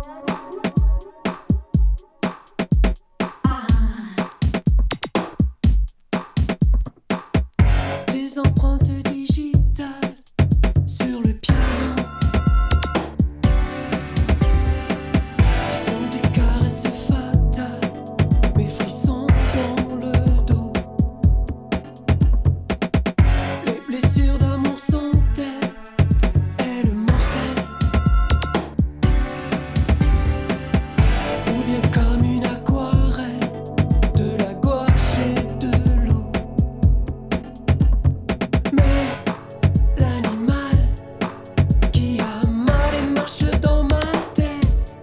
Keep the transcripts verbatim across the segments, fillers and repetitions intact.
Des empreintes digitales sur le piano sont des caresses fatales, mes frissons dans le dos. Les blessures d'amour sont-elles, elles mortelles, ou bien comme une aquarelle, de la gouache et de l'eau. Mais l'animal qui a mal et marche dans ma tête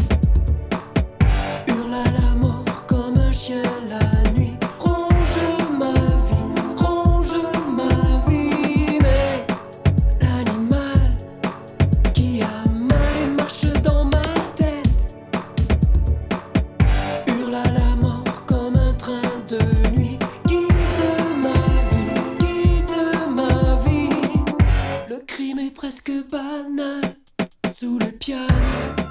hurle à la mort comme un chien la nuit, ronge ma vie, ronge ma vie. Mais l'animal qui a mal et marche dans ma tête hurle à la mort comme un train de nuit, guide ma vie, guide ma vie. Le crime est presque banal sous le piano.